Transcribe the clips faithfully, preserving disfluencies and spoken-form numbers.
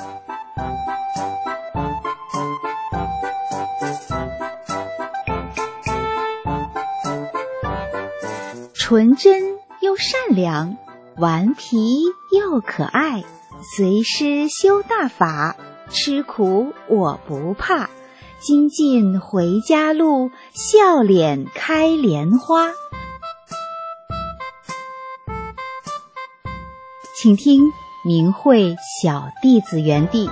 纯真又善良，顽皮又可爱，随师修大法，吃苦我不怕，精进回家路，笑脸开莲花。请听明慧小弟子园地。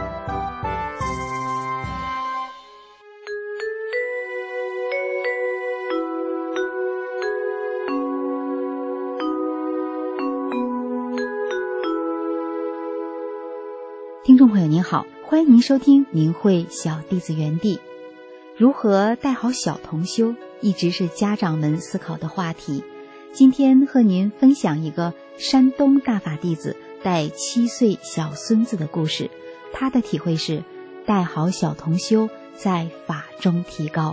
听众朋友您好，欢迎您收听明慧小弟子园地。如何带好小同修，一直是家长们思考的话题。今天和您分享一个山东大法弟子带七岁小孙子的故事，他的体会是带好小同修，在法中提高。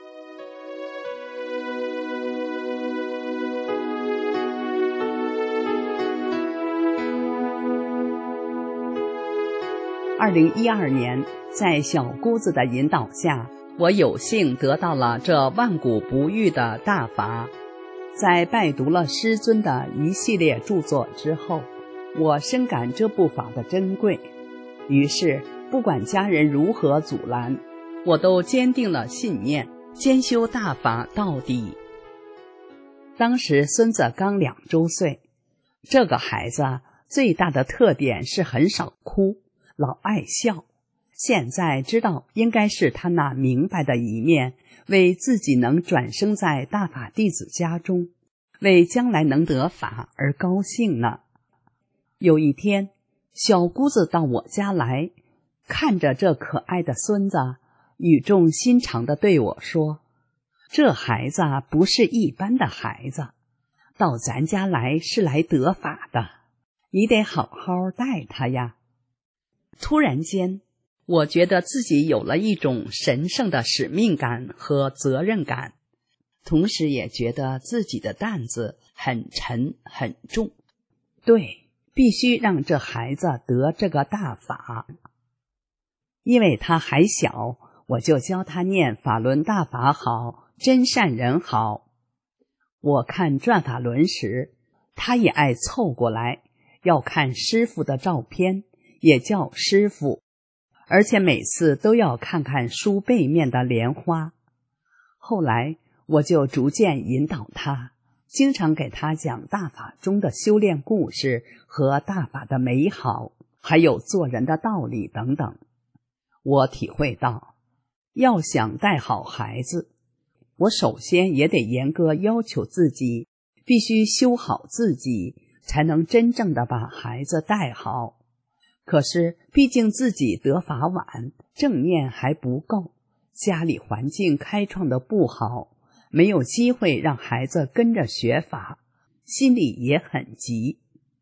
二零一二年，在小姑子的引导下，我有幸得到了这万古不遇的大法。在拜读了师尊的一系列著作之后，我深感这部法的珍贵，于是不管家人如何阻拦，我都坚定了信念，兼修大法到底。当时孙子刚两周岁，这个孩子最大的特点是很少哭，老爱笑。现在知道应该是他那明白的一面，为自己能转生在大法弟子家中，为将来能得法而高兴呢。有一天，小姑子到我家来，看着这可爱的孙子，语重心长地对我说，这孩子不是一般的孩子，到咱家来是来得法的，你得好好带他呀。突然间，我觉得自己有了一种神圣的使命感和责任感，同时也觉得自己的担子很沉很重。对，必须让这孩子得这个大法。因为他还小，我就教他念法轮大法好，真善人好。我看转法轮时，他也爱凑过来，要看师父的照片，也叫师父，而且每次都要看看书背面的莲花。后来我就逐渐引导他，经常给他讲大法中的修炼故事和大法的美好，还有做人的道理等等。我体会到，要想带好孩子，我首先也得严格要求自己，必须修好自己，才能真正的把孩子带好。可是毕竟自己得法晚，正念还不够，家里环境开创的不好，没有机会让孩子跟着学法，心里也很急。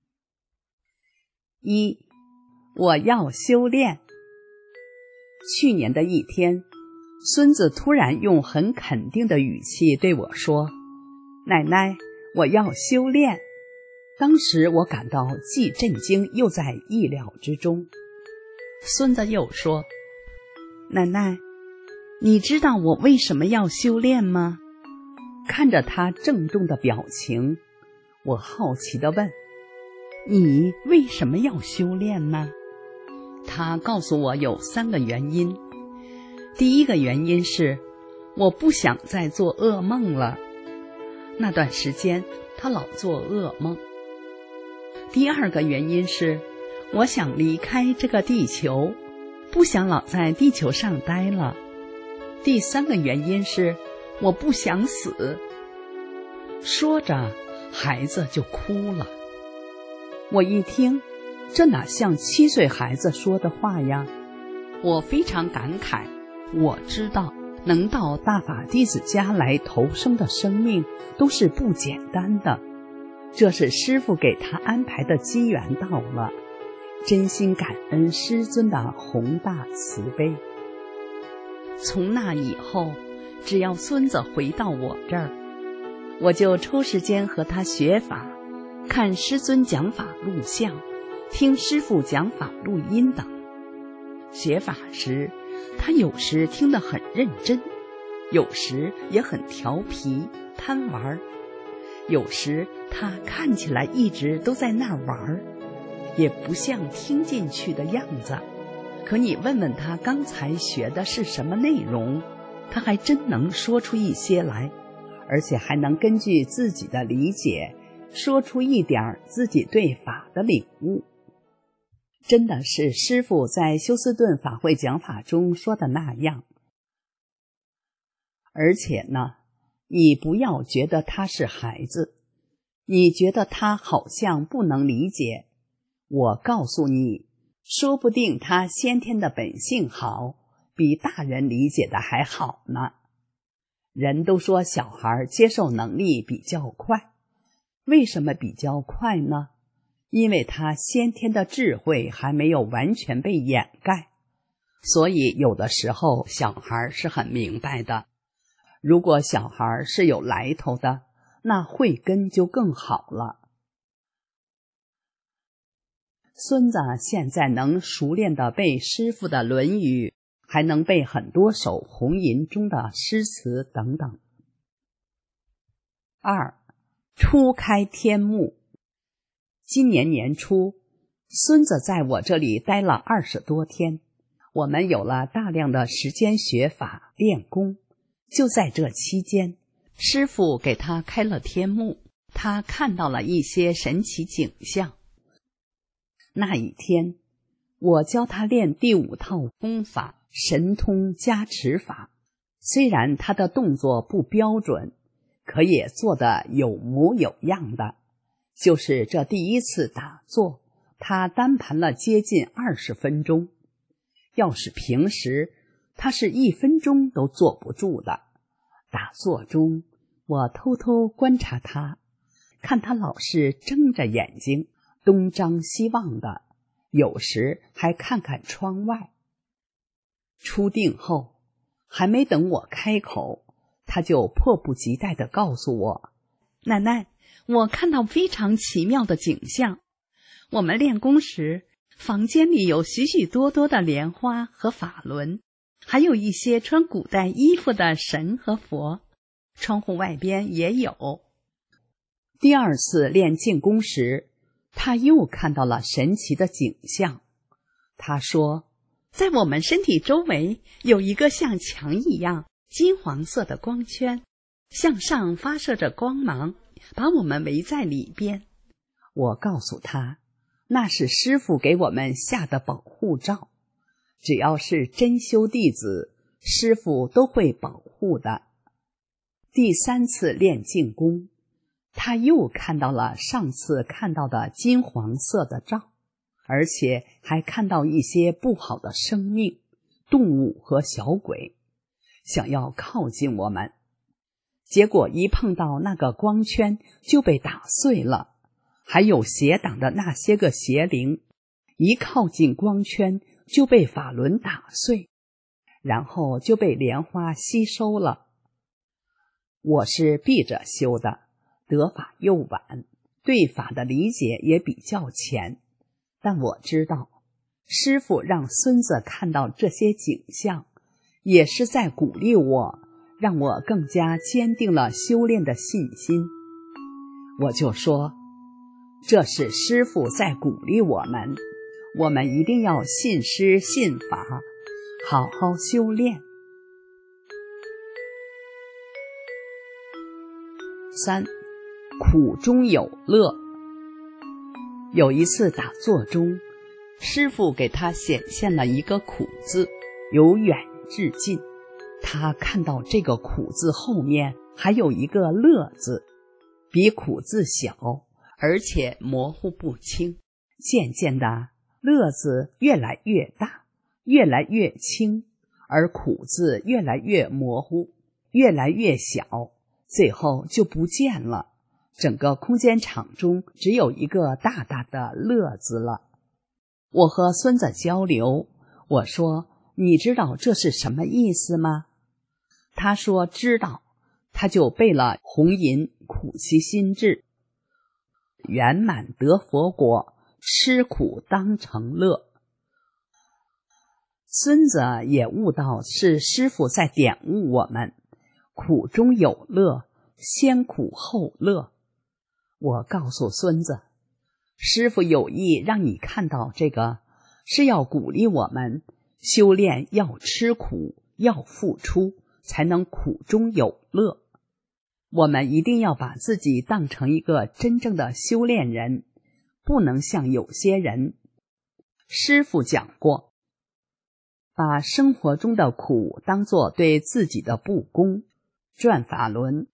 一，我要修炼。去年的一天，孙子突然用很肯定的语气对我说，奶奶，我要修炼。当时我感到既震惊又在意料之中。孙子又说，奶奶，你知道我为什么要修炼吗？看着他郑重的表情，我好奇地问，你为什么要修炼呢？他告诉我有三个原因。第一个原因是，我不想再做噩梦了。那段时间，他老做噩梦。第二个原因是，我想离开这个地球，不想老在地球上待了。第三个原因是，我不想死。说着，孩子就哭了。我一听，这哪像七岁孩子说的话呀？我非常感慨，我知道能到大法弟子家来投生的生命都是不简单的，这是师父给他安排的机缘到了，真心感恩师尊的宏大慈悲。从那以后，只要孙子回到我这儿，我就抽时间和他学法，看师尊讲法录像，听师父讲法录音等。 学法时，他有时听得很认真，有时也很调皮贪玩，有时他看起来一直都在那儿玩，也不像听进去的样子。可你问问他刚才学的是什么内容，他还真能说出一些来，而且还能根据自己的理解说出一点自己对法的领悟。真的是师父在休斯顿法会讲法中说的那样。而且呢，你不要觉得他是孩子，你觉得他好像不能理解，我告诉你，说不定他先天的本性好，比大人理解的还好呢。人都说小孩接受能力比较快，为什么比较快呢？因为他先天的智慧还没有完全被掩盖，所以有的时候小孩是很明白的。如果小孩是有来头的，那慧根就更好了。孙子现在能熟练地背师父的《论语》，还能背很多首红吟中的诗词等等。二，初开天目。今年年初，孙子在我这里待了二十多天，我们有了大量的时间学法练功。就在这期间，师父给他开了天目，他看到了一些神奇景象。那一天，我教他练第五套功法神通加持法，虽然他的动作不标准，可也做得有模有样的。就是这第一次打坐，他单盘了接近二十分钟。要是平时，他是一分钟都坐不住的。打坐中，我偷偷观察他，看他老是睁着眼睛，东张西望的，有时还看看窗外。出定后，还没等我开口，他就迫不及待地告诉我，奶奶，我看到非常奇妙的景象。我们练功时，房间里有许许多多的莲花和法轮，还有一些穿古代衣服的神和佛，窗户外边也有。第二次练静功时，他又看到了神奇的景象。他说，在我们身体周围有一个像墙一样金黄色的光圈，向上发射着光芒，把我们围在里边。我告诉他，那是师父给我们下的保护罩，只要是真修弟子，师父都会保护的。第三次练静功，他又看到了上次看到的金黄色的罩，而且还看到一些不好的生命、动物和小鬼，想要靠近我们。结果一碰到那个光圈就被打碎了，还有邪党的那些个邪灵，一靠近光圈就被法轮打碎，然后就被莲花吸收了。我是闭着修的，得法又晚，对法的理解也比较浅，但我知道，师父让孙子看到这些景象，也是在鼓励我，让我更加坚定了修炼的信心。我就说，这是师父在鼓励我们，我们一定要信师信法，好好修炼。三，苦中有乐。有一次打坐中，师父给他显现了一个苦字，由远至近。他看到这个苦字后面还有一个乐字，比苦字小，而且模糊不清。渐渐的，乐字越来越大，越来越轻，而苦字越来越模糊，越来越小，最后就不见了。整个空间场中只有一个大大的乐字了。我和孙子交流，我说，你知道这是什么意思吗？他说知道，他就背了红吟苦其心志，圆满得佛果，吃苦当成乐。 孙子也悟到是师父在点悟我们，苦中有乐，先苦后乐。我告诉孙子，师父有意让你看到这个，是要鼓励我们修炼要吃苦，要付出，才能苦中有乐。我们一定要把自己当成一个真正的修炼人，不能像有些人。师父讲过，把生活中的苦当作对自己的不公。转法轮，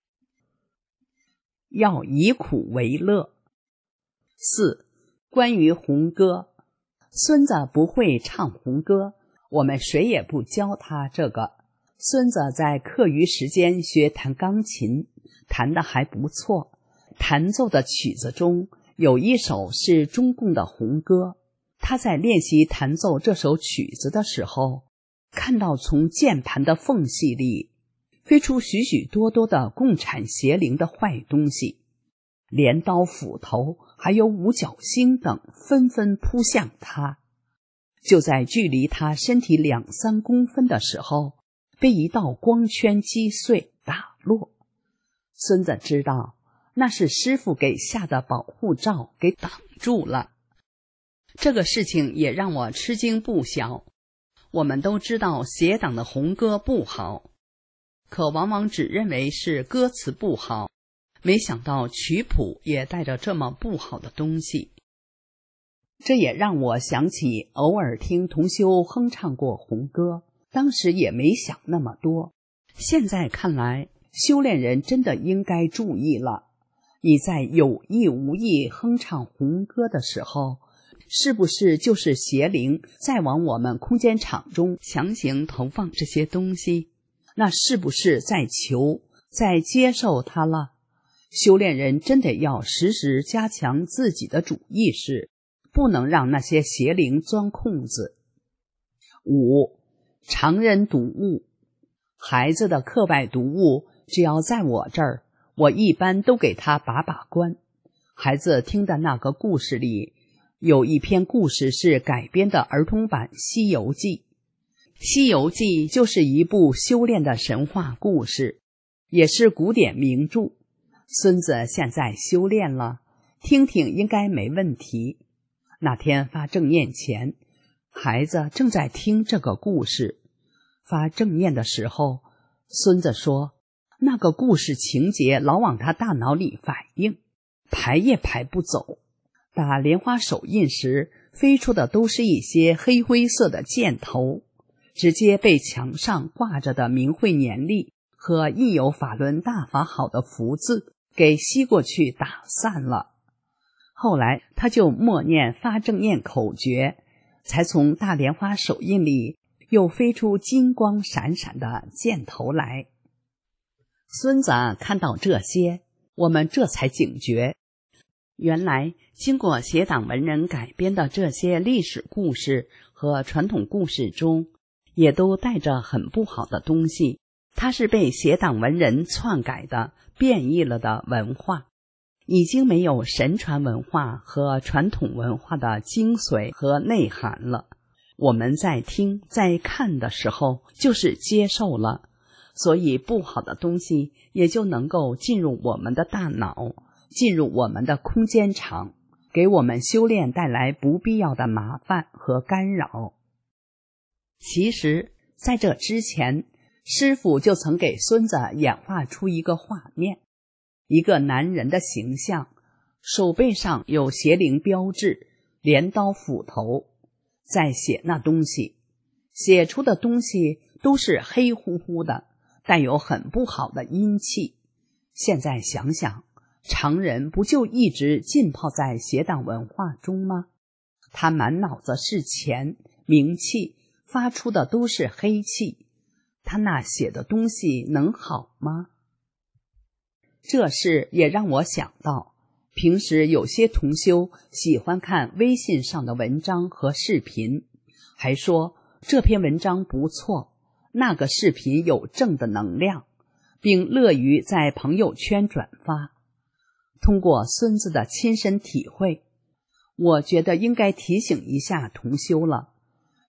要以苦为乐。四、关于红歌，孙子不会唱红歌，我们谁也不教他这个。孙子在课余时间学弹钢琴，弹得还不错。弹奏的曲子中有一首是中共的红歌，他在练习弹奏这首曲子的时候，看到从键盘的缝隙里飞出许许多多的共产邪灵的坏东西，镰刀、斧头还有五角星等纷纷扑向他。就在距离他身体两三公分的时候，被一道光圈击碎打落。孙子知道那是师父给下的保护罩给挡住了。这个事情也让我吃惊不小。我们都知道邪党的红歌不好，可往往只认为是歌词不好，没想到曲谱也带着这么不好的东西。这也让我想起偶尔听同修哼唱过红歌，当时也没想那么多。现在看来，修炼人真的应该注意了。你在有意无意哼唱红歌的时候，是不是就是邪灵在往我们空间场中强行投放这些东西？那是不是在求，在接受它了？修炼人真的要时时加强自己的主意识，不能让那些邪灵钻空子。五、常人读物。孩子的课外读物，只要在我这儿，我一般都给他把把关。孩子听的那个故事里，有一篇故事是改编的儿童版《西游记》。《西游记》就是一部修炼的神话故事，也是古典名著。孙子现在修炼了，听听应该没问题。那天发正念前，孩子正在听这个故事。发正念的时候，孙子说，那个故事情节老往他大脑里反应，排也排不走。打莲花手印时，飞出的都是一些黑灰色的箭头，直接被墙上挂着的明慧年历和印有法轮大法好的福字给吸过去打散了。后来他就默念发正念口诀，才从大莲花手印里又飞出金光闪闪的箭头来。孙子看到这些，我们这才警觉，原来经过邪党文人改编的这些历史故事和传统故事中，也都带着很不好的东西，它是被邪党文人篡改的、变异了的文化，已经没有神传文化和传统文化的精髓和内涵了。我们在听在看的时候就是接受了，所以不好的东西也就能够进入我们的大脑，进入我们的空间场，给我们修炼带来不必要的麻烦和干扰。其实在这之前，师父就曾给孙子演化出一个画面，一个男人的形象，手背上有邪灵标志，镰刀斧头，在写那东西，写出的东西都是黑乎乎的，带有很不好的阴气。现在想想，常人不就一直浸泡在邪党文化中吗？他满脑子是钱、名气，发出的都是黑气，他那写的东西能好吗？这事也让我想到，平时有些同修喜欢看微信上的文章和视频，还说这篇文章不错，那个视频有正的能量，并乐于在朋友圈转发。通过孙子的亲身体会，我觉得应该提醒一下同修了。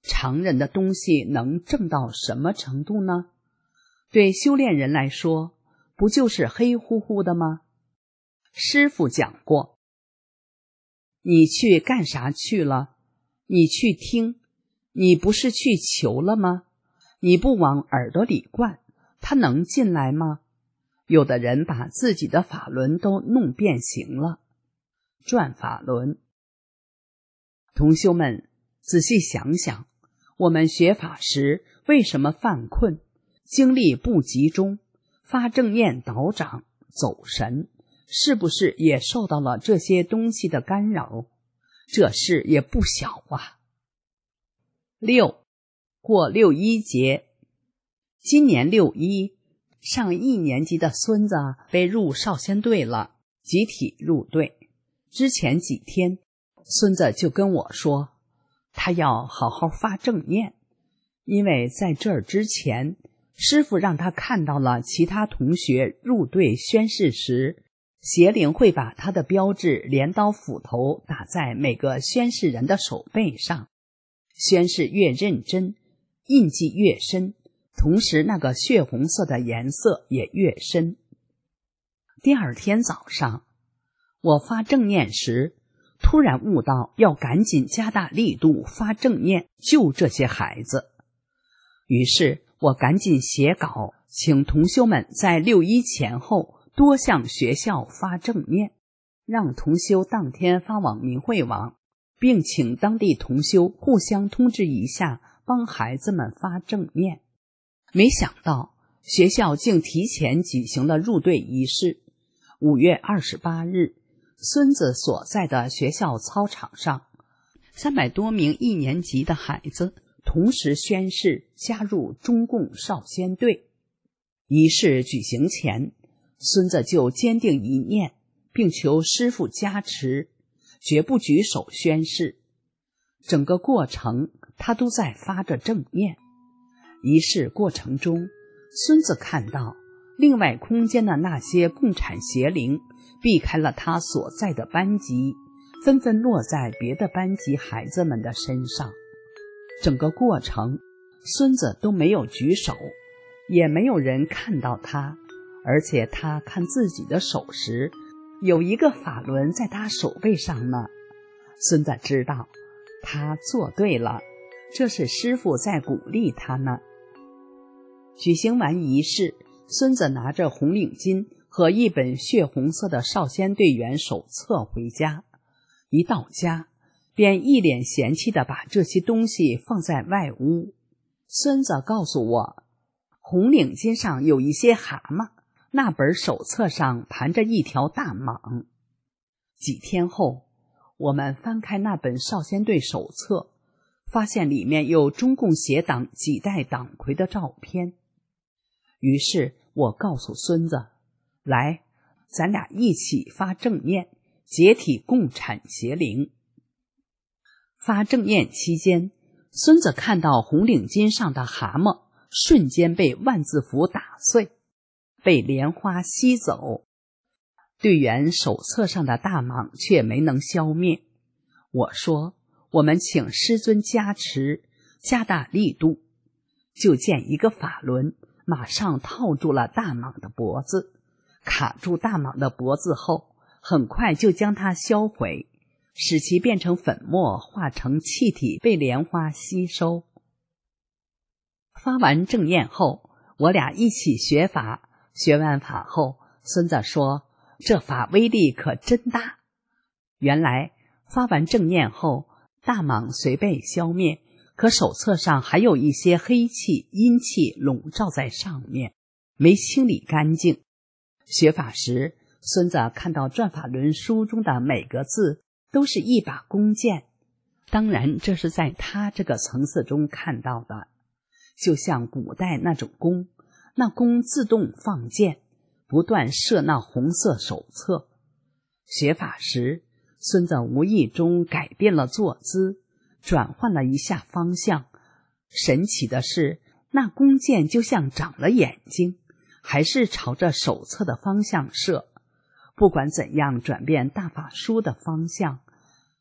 常人的东西能正到什么程度呢？对修炼人来说，不就是黑乎乎的吗？师父讲过，你去干啥去了？你去听，你不是去求了吗？你不往耳朵里灌，它能进来吗？有的人把自己的法轮都弄变形了。转法轮，同修们仔细想想，我们学法时为什么犯困，精力不集中，发正念倒掌走神，是不是也受到了这些东西的干扰？这事也不小啊。六，过六一节。今年六一，上一年级的孙子被入少先队了，集体入队。之前几天，孙子就跟我说，他要好好发正念，因为在这儿之前，师父让他看到了其他同学入队宣誓时，邪灵会把他的标志镰刀斧头打在每个宣誓人的手背上，宣誓越认真，印记越深，同时那个血红色的颜色也越深。第二天早上，我发正念时，突然悟到要赶紧加大力度发正念救这些孩子。于是我赶紧写稿，请同修们在六一前后多向学校发正念，让同修当天发往明慧网，并请当地同修互相通知一下，帮孩子们发正念。没想到学校竟提前举行了入队仪式。五月二十八日，孙子所在的学校操场上，三百多名一年级的孩子同时宣誓加入中共少先队。仪式举行前，孙子就坚定一念，并求师父加持，绝不举手宣誓。整个过程他都在发着正念。仪式过程中，孙子看到另外空间的那些共产邪灵避开了他所在的班级，纷纷落在别的班级孩子们的身上。整个过程，孙子都没有举手，也没有人看到他，而且他看自己的手时，有一个法轮在他手背上呢。孙子知道他做对了，这是师父在鼓励他呢。举行完仪式，孙子拿着红领巾和一本血红色的少先队员手册回家。一到家，便一脸嫌弃地把这些东西放在外屋。孙子告诉我，红领巾上有一些蛤蟆，那本手册上盘着一条大蟒。几天后，我们翻开那本少先队手册，发现里面有中共邪党几代党魁的照片。于是我告诉孙子，来，咱俩一起发正念，解体共产邪灵。发正念期间，孙子看到红领巾上的蛤蟆瞬间被万字符打碎，被莲花吸走，队员手册上的大蟒却没能消灭。我说，我们请师尊加持，加大力度。就见一个法轮马上套住了大蟒的脖子，卡住大蟒的脖子后，很快就将它销毁，使其变成粉末，化成气体被莲花吸收。发完正念后，我俩一起学法，学完法后，孙子说，这法威力可真大。原来发完正念后，大蟒虽被消灭，可手册上还有一些黑气阴气笼罩在上面，没清理干净。学法时，孙子看到转法轮书中的每个字都是一把弓箭，当然这是在他这个层次中看到的，就像古代那种弓，那弓自动放箭，不断射那红色手册。学法时，孙子无意中改变了坐姿，转换了一下方向。神奇的是，那弓箭就像长了眼睛，还是朝着手册的方向射。不管怎样转变大法书的方向，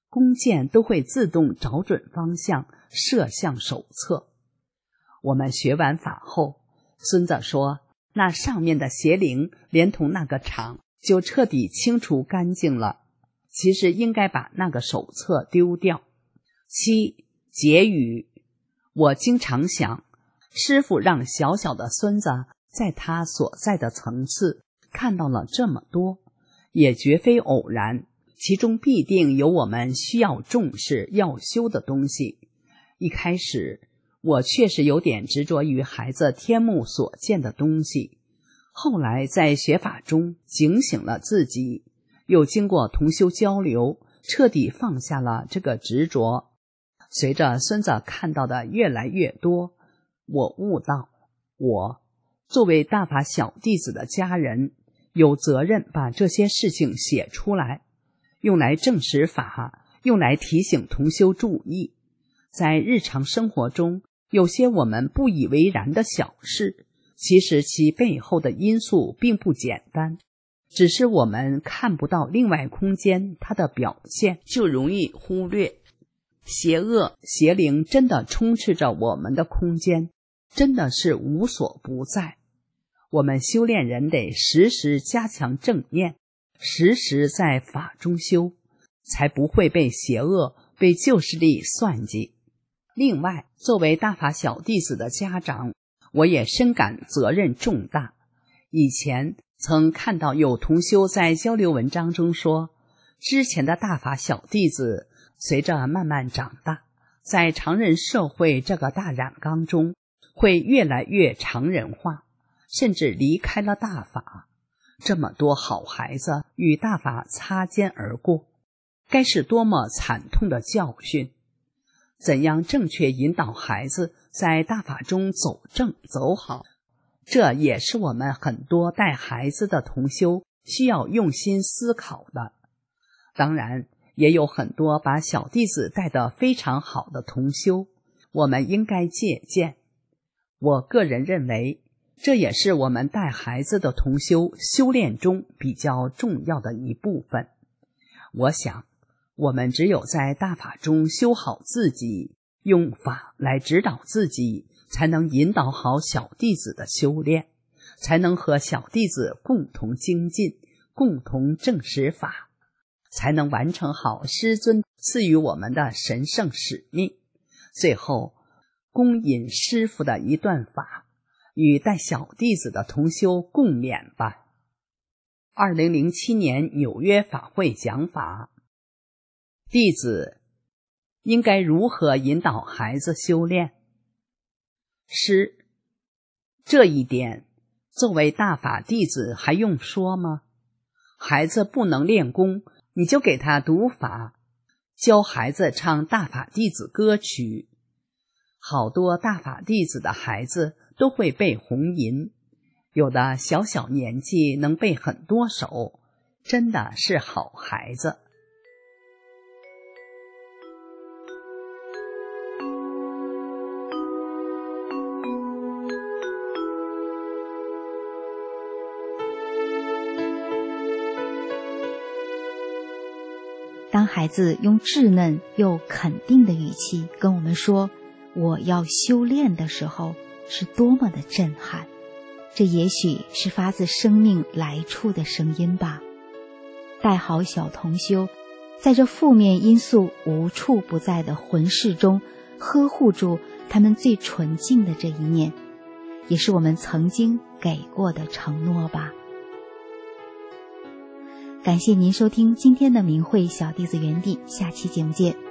弓箭都会自动找准方向，射向手册。我们学完法后，孙子说，那上面的邪灵连同那个场就彻底清除干净了，其实应该把那个手册丢掉。七、结语。我经常想，师父让小小的孙子在他所在的层次看到了这么多，也绝非偶然，其中必定有我们需要重视要修的东西。一开始我确实有点执着于孩子天目所见的东西，后来在学法中警醒了自己，又经过同修交流，彻底放下了这个执着。随着孙子看到的越来越多，我悟到，我作为大法小弟子的家人，有责任把这些事情写出来，用来证实法，用来提醒同修注意。在日常生活中，有些我们不以为然的小事，其实其背后的因素并不简单，只是我们看不到另外空间它的表现，就容易忽略。邪恶邪灵真的充斥着我们的空间，真的是无所不在。我们修炼人得时时加强正念，时时在法中修，才不会被邪恶被旧势力算计。另外，作为大法小弟子的家长，我也深感责任重大。以前曾看到有同修在交流文章中说，之前的大法小弟子随着慢慢长大，在常人社会这个大染缸中，会越来越常人化，甚至离开了大法。这么多好孩子与大法擦肩而过，该是多么惨痛的教训！怎样正确引导孩子在大法中走正走好，这也是我们很多带孩子的同修需要用心思考的。当然，也有很多把小弟子带得非常好的同修，我们应该借鉴。我个人认为，这也是我们带孩子的同修修炼中比较重要的一部分。我想，我们只有在大法中修好自己，用法来指导自己，才能引导好小弟子的修炼，才能和小弟子共同精进，共同证实法，才能完成好师尊赐予我们的神圣使命。最后，恭引师父的一段法，与带小弟子的同修共勉吧。二零零七年纽约法会讲法，弟子应该如何引导孩子修炼？师，这一点作为大法弟子还用说吗？孩子不能练功，你就给他读法，教孩子唱大法弟子歌曲。好多大法弟子的孩子都会背红吟，有的小小年纪能背很多首，真的是好孩子。 当孩子用稚嫩又肯定的语气跟我们说我要修炼的时候，是多么的震撼。这也许是发自生命来处的声音吧。带好小同修，在这负面因素无处不在的魂世中，呵护住他们最纯净的这一面，也是我们曾经给过的承诺吧。感谢您收听今天的明慧小弟子园地，下期节目见。